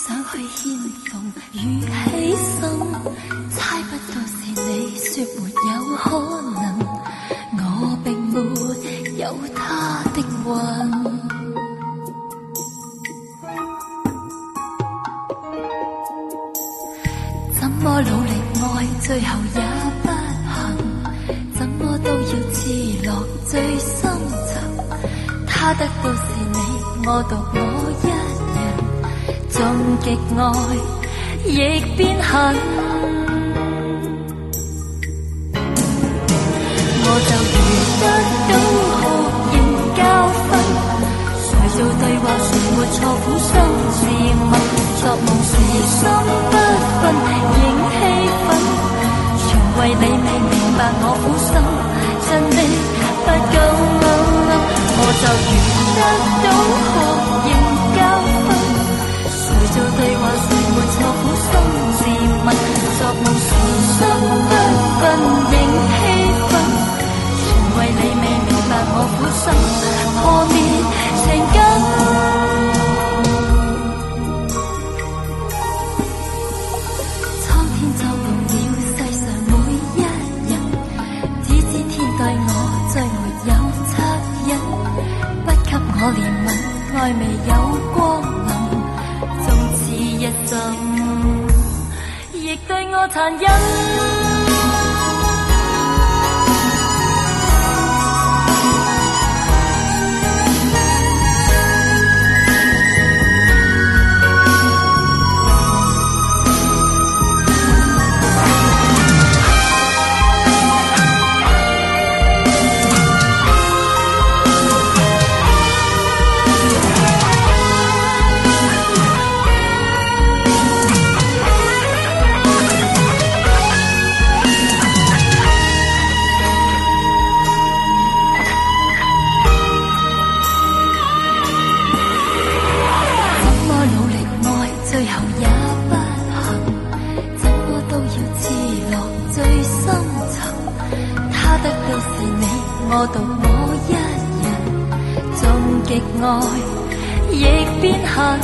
想去牽動與犧牲，猜不到是你說沒有可能，我並沒有他的運。怎麼努力愛，最後也不行，怎麼都要刺落最深層。他得到是你，我獨我一人，終極愛亦變恨。我就如得到酷刑教訓，誰做對話誰沒錯，苦心自問。作夢時心不分，仍氣憤，全為你未明白我苦心，真的不夠。我就如得到酷刑教訓，誰做對話誰沒錯，苦心自問。作夢時心不分，仍氣憤，全為你未明白我苦心，破滅情感。我憐憫，愛未有光臨，縱似一生，亦對我殘忍。我獨我一人，終極愛亦變恨。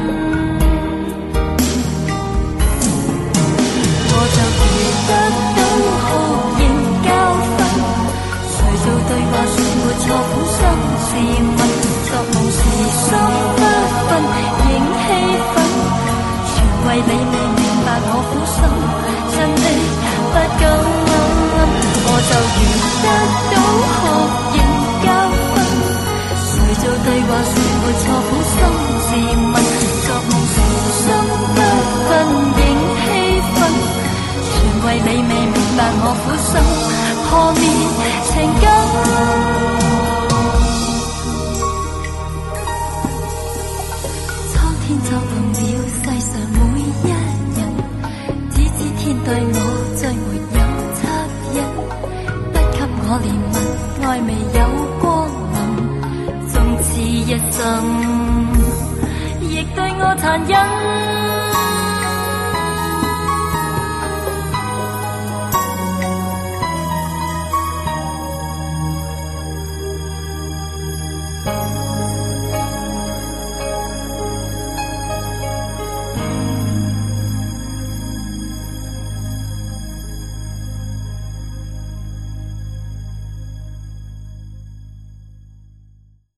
我就如得到酷刑教訓，誰做對話誰沒錯，苦心自問。作夢時心不分，仍氣憤，全為你未明白我苦心，真的不夠。我就如得到酷刑教訓，誰做對話誰沒錯，苦心自問。作夢時心不分，仍氣憤，全為你未明白我苦心，破滅情感。蒼天作動了世上每一人，只知天對我再沒有惻隱。我憐憫，愛未有光臨，縱似一生，亦對我殘忍。